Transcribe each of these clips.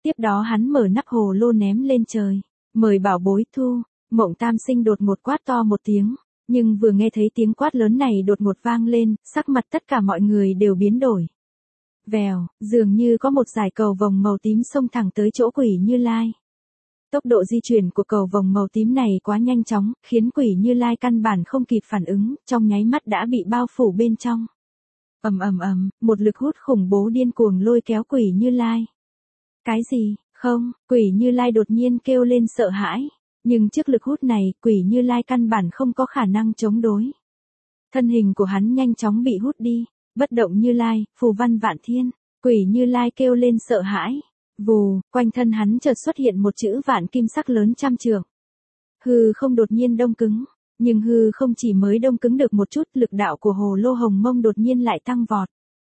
Tiếp đó hắn mở nắp hồ lô ném lên trời. Mời bảo bối thu. Mộng Tam Sinh đột ngột quát to một tiếng. Nhưng vừa nghe thấy tiếng quát lớn này đột ngột vang lên, sắc mặt tất cả mọi người đều biến đổi. Vèo, dường như có một dải cầu vồng màu tím xông thẳng tới chỗ Quỷ Như Lai. Tốc độ di chuyển của cầu vồng màu tím này quá nhanh chóng, khiến Quỷ Như Lai căn bản không kịp phản ứng, trong nháy mắt đã bị bao phủ bên trong. Ầm ầm ầm, một lực hút khủng bố điên cuồng lôi kéo Quỷ Như Lai. Cái gì? Không, Quỷ Như Lai đột nhiên kêu lên sợ hãi. Nhưng trước lực hút này, Quỷ Như Lai căn bản không có khả năng chống đối. Thân hình của hắn nhanh chóng bị hút đi. Bất động Như Lai, phù văn vạn thiên. Quỷ Như Lai kêu lên sợ hãi. Vù, quanh thân hắn chợt xuất hiện một chữ vạn kim sắc lớn trăm trượng. Hư không đột nhiên đông cứng. Nhưng hư không chỉ mới đông cứng được một chút, lực đạo của hồ lô hồng mông đột nhiên lại tăng vọt.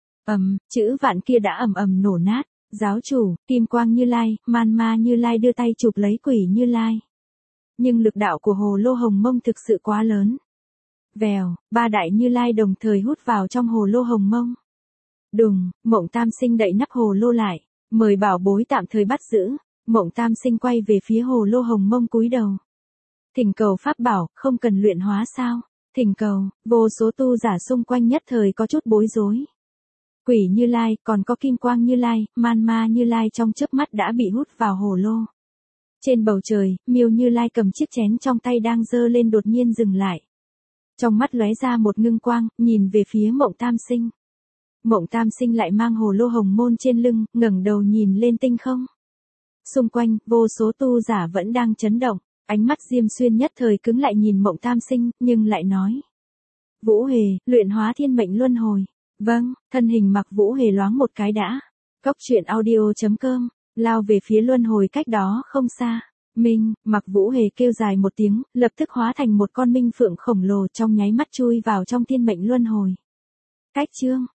Chữ vạn kia đã ầm ầm nổ nát. Giáo chủ, Kim Quang Như Lai, Man Ma Như Lai đưa tay chụp lấy Quỷ Như Lai. Nhưng lực đạo của hồ lô hồng mông thực sự quá lớn. Vèo, ba đại Như Lai đồng thời hút vào trong hồ lô hồng mông. Đùng, Mộng Tam Sinh đậy nắp hồ lô lại, mời bảo bối tạm thời bắt giữ. Mộng Tam Sinh quay về phía hồ lô hồng mông cúi đầu. Thỉnh cầu pháp bảo, không cần luyện hóa sao? Thỉnh cầu, vô số tu giả xung quanh nhất thời có chút bối rối. Quỷ Như Lai, còn có Kim Quang Như Lai, Man Ma Như Lai trong chớp mắt đã bị hút vào hồ lô. Trên bầu trời, Miêu Như Lai cầm chiếc chén trong tay đang giơ lên đột nhiên dừng lại. Trong mắt lóe ra một ngưng quang, nhìn về phía Mộng Tam Sinh. Mộng Tam Sinh lại mang hồ lô hồng môn trên lưng, ngẩng đầu nhìn lên tinh không. Xung quanh, vô số tu giả vẫn đang chấn động, ánh mắt Diêm Xuyên nhất thời cứng lại nhìn Mộng Tam Sinh, nhưng lại nói. Vũ Hề, luyện hóa thiên mệnh luân hồi. Vâng, thân hình mặc Vũ Hề loáng một cái đã. Cốc truyện audio.com, lao về phía luân hồi cách đó không xa. Mặc Vũ Hề kêu dài một tiếng, lập tức hóa thành một con minh phượng khổng lồ trong nháy mắt chui vào trong thiên mệnh luân hồi. Cách chương